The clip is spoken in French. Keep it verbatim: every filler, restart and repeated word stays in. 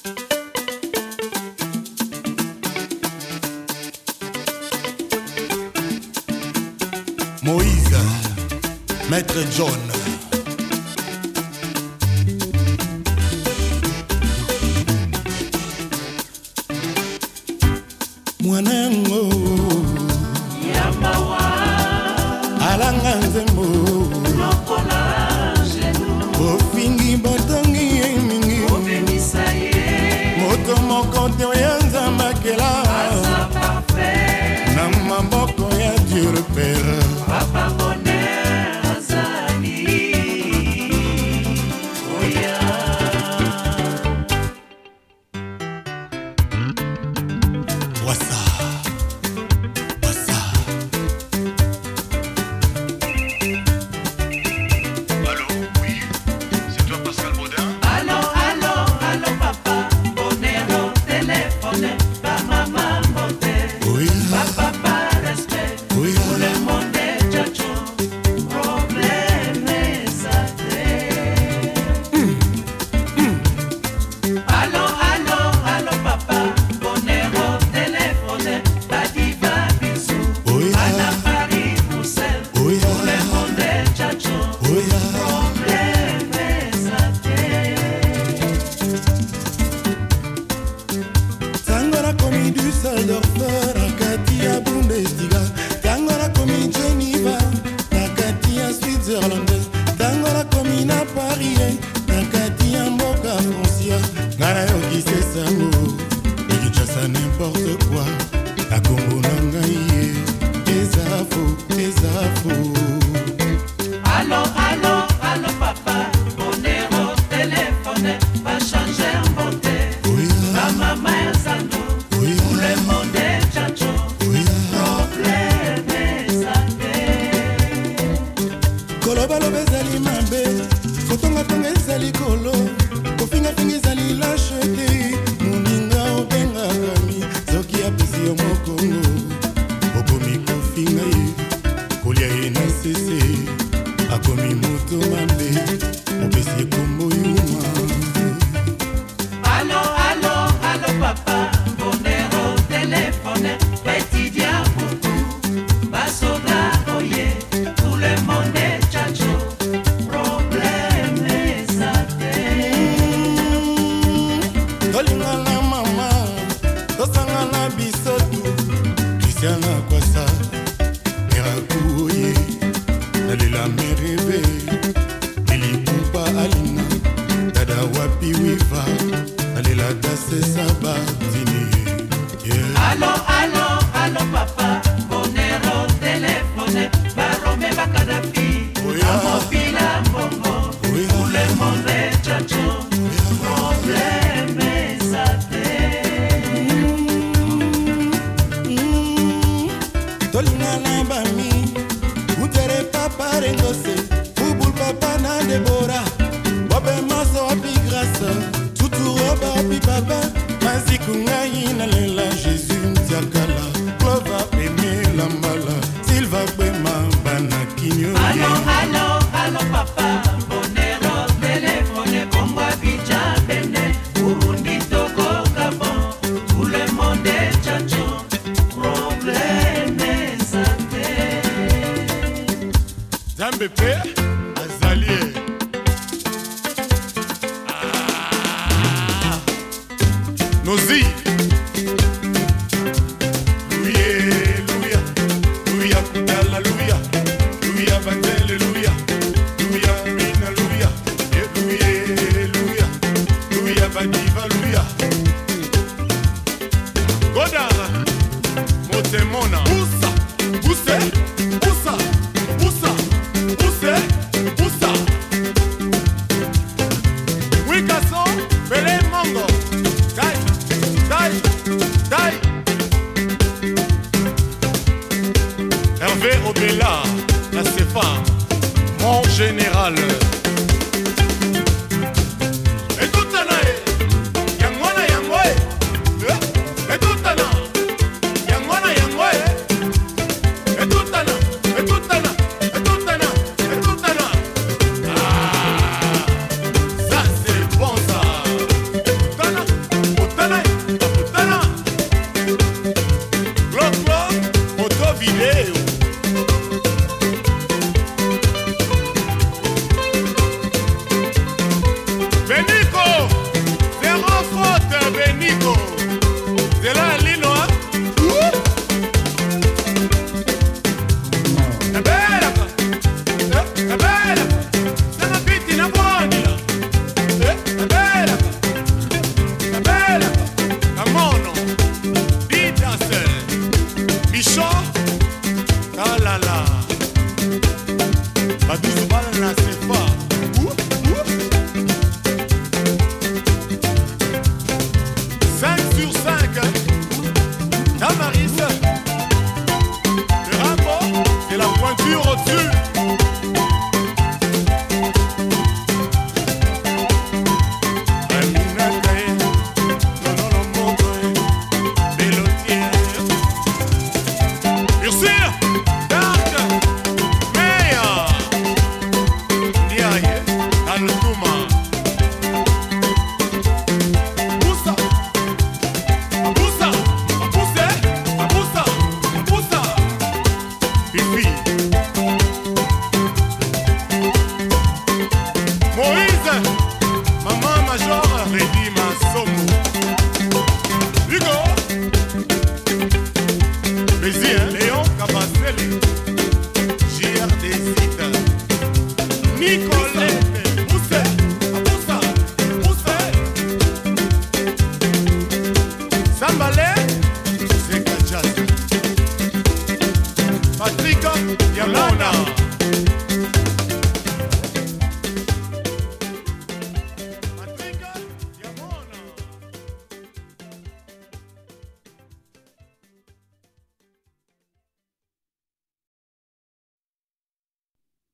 Moïse, Maître John. Mwanango Yamawa alanga nzembo lokola genu ofingi botongi mingi obimisa ye moto moko te oya nzambakela aza parfait na maboko ya Dieu le Père. Papa bonheur azali oya Wassa n'importe quoi, la Congo nangaye, eza faux, eza faux. Allô, allô, allô papa, bonheur au téléphone, va changer en beauté. Oui, la maman est sando, oui, tout le monde est tchatcho, oui, problème est santé. Kolobalo bezali mabe, kotonga tonga ezali kolo, kofinga finga ezali lâcheté. Akomi moto mambe, opesi kombo yuma. Allô, allô, allô papa, bonheur au téléphone, petit dia beaucoup, basoda oye, tout le monde est tchatcho, problème est santé. Tolingana mama, tosangana bisotu, Christiana Kwasa, Miraku oye. Nalela mereve, Lili Pupa Alina, Dada Wapi Wiva, Nalela Dase Sabatini. Allô, allô, allô papa, bonheur au téléphone, Barome Bakadafi, Amopila Mbongo, tout le monde est tchatcho, problème est santé. Tolingana bami. Utere papa rengose, Bubul papa na Debora, Bobe maso api grâce, Tutu roba api papa, Maziku ngayi na lela Jésus mtiakala, Clova eme lambala, Silva kwema bana kinyo. Allô, allô, allô papa, bonheur au téléphone, Congo Abidjan Benin, Burundi, Togo, Gabon, tout le monde est tchatcho, problème est santé. Zambe pe azalie ah. Nozi Louia, Louia, Louia Kudala Louia, Louia Batele Louia, Louia Mina Louia, Louia, Louia, Louia Badiva Louia Godara Motemona Ousa, Ousse, Ousa, Ousa Pousse, pousse. Oui, garçon, Belé Mongo. Dai, dai, dai. Hervé Obela, la Céphare, mon général.